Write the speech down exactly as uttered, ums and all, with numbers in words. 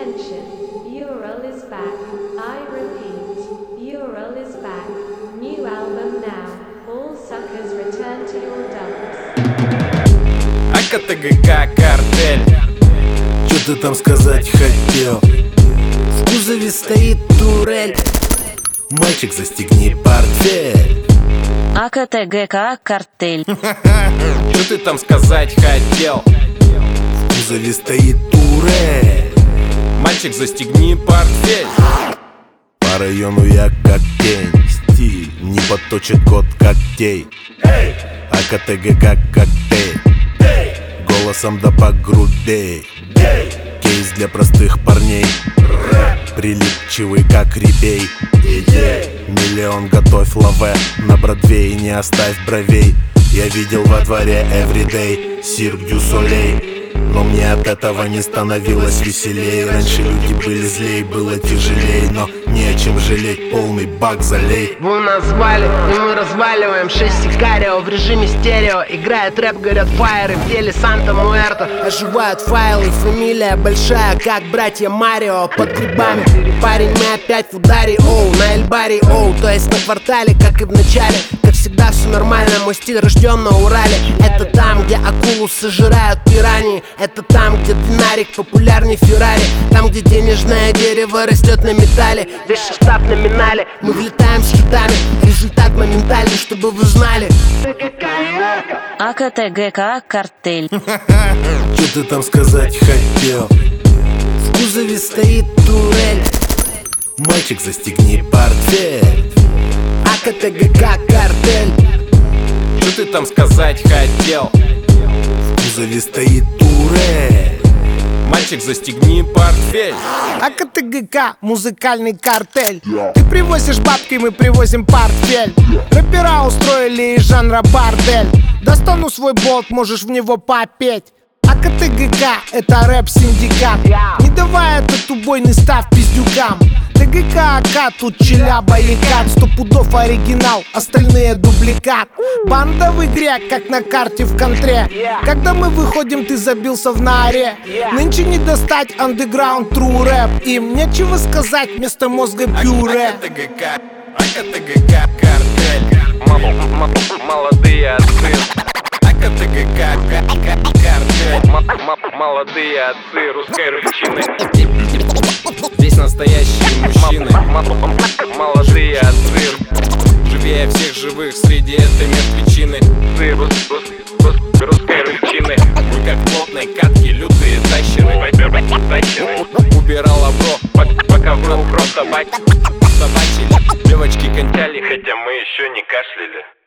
Attention, Ural is back. I repeat, Ural is back. New album now. All suckers return to your dumps. АКТГК картель. Чё ты там сказать хотел? В кузове стоит турель. Мальчик, застегни портфель. АКТГК картель. Чё ты там сказать хотел? В кузове стоит турель. Мальчик, застегни портфель. По району я как тень. Стиль не подточит код когтей. АКТГК коктейль. Голосом да погрубей. Кейс для простых парней. Прилипчивый как репей. Миллион готовь лаве. На Бродвее не оставь бровей. Я видел во дворе everyday Cirque du Soleil. Но мне от этого не становилось веселей. Раньше люди были злей, было тяжелей. Но не о чем жалеть, полный бак залей. Вы нас звали, и мы разваливаем шесть сикарио в режиме стерео. Играет рэп, горят фаеры в теле Санта Муэрто. Оживают файлы, фамилия большая, как братья Марио. Под грибами, парень, мы опять в ударе, оу. На Эльбаре, оу, то есть на квартале, как и в начале. Как всегда все нормально, мой стиль рожден на Урале. Это там, где акулу сожирают пираньи. Это там, где динарик популярней Феррари. Там, где денежное дерево растет на металле. Весь состав номинале. Мы влетаем с хитами. Результат моментальный, чтобы вы знали. АКТГК картель. Чё ты там сказать хотел? В кузове стоит турель. Мальчик, застегни портфель. АКТГК картель. Чё ты там сказать хотел? В кузове стоит турель. Мальчик, застегни портфель. АКТГК, музыкальный картель. Ты привозишь бабки, мы привозим портфель. Рэпера устроили из жанра бордель. Достану свой болт, можешь в него попеть. АКТГК — это рэп-синдикат. Не давай этот убойный став пиздюкам. ТГК, АК, тут челяба и кат. Сто пудов оригинал, остальные дубликат. Банда в игре, как на карте в контре. Когда мы выходим, ты забился в норе. Нынче не достать андеграунд, тру рэп. Им нечего сказать, вместо мозга пюре. АКТГК, АКТГК картель. Молодые отцы. АКТГК картель. Молодые отцы русской рыбчины. Здесь настоящие мужчины. Молодые отцы. Живее всех живых среди этой мертвечины. Русской рыбчины. Мы как в плотной катке, лютые тащеры. Убирала бро, пока в рот просто собачили. Девочки кончали, хотя мы еще не кашляли.